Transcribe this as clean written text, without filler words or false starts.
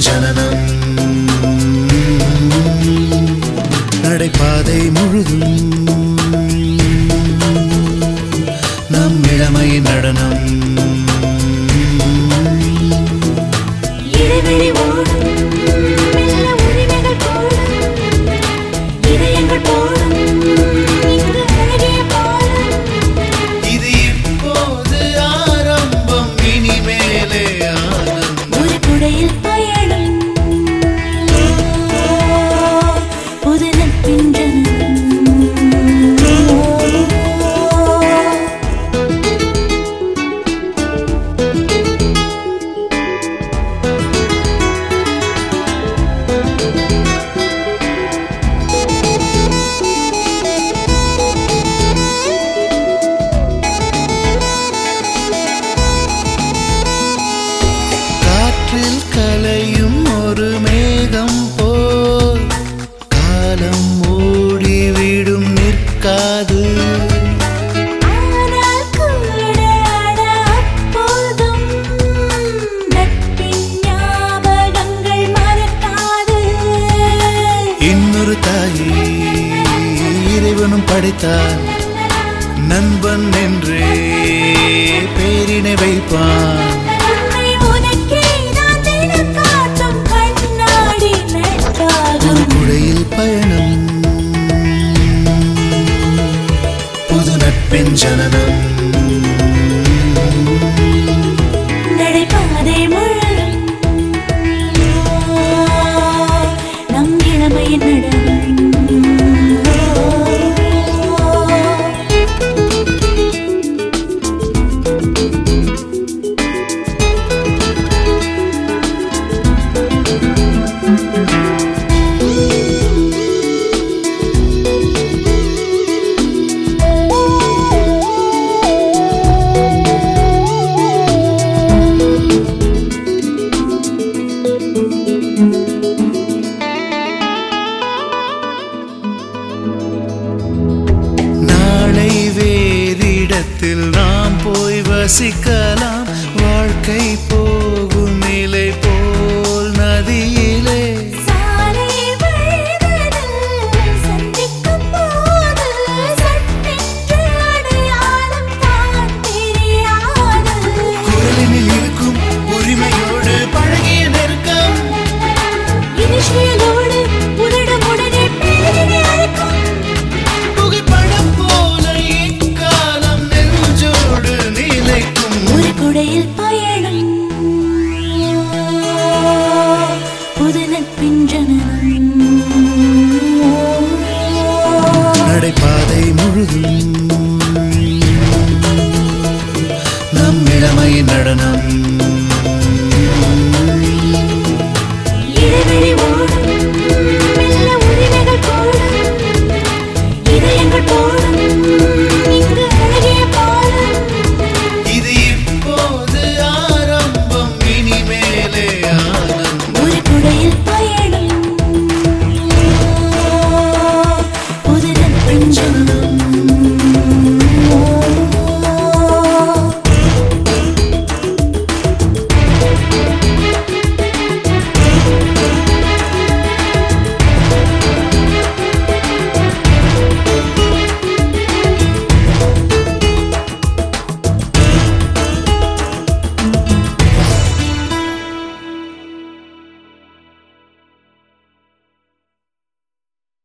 ஜனனம் நடைபாதை முழுதும் நம் இளமை நடனம் இடைவெளி ஓடும் மெல்ல உரிமைகள் போடும் இதயங்கள் போடும் இங்கு அழகிய பாடும் இது இப்போது ஆரம்பம் இனிமேலே ஆனந்தம் ஒரு குடையில் பயணம் புது நட்பின் ஜனனம் காற்றில் கலையும் ஒரு மேகம் போல் காலம் ஓடிவிடும் நிற்காது ஆனால் கூட அட அப்போதும் நட்பின் ஞாபகங்கள் மறக்காது இன்னொரு தாயை இறைவனும் படைத்தான் நண்பன் என்றே பேரினை வைப்பான் உன்னை உனக்கே நான் தினம் காட்டும் கண்ணாடி நட்பாகும் ஒரு குடையில் பயணம் புது நட்பின் ஜனனம் நடைபாதை முழுதும் நம் இளமையின் நடனம் நாளை வேறிடத்தில் நாம் போய் வசிக்க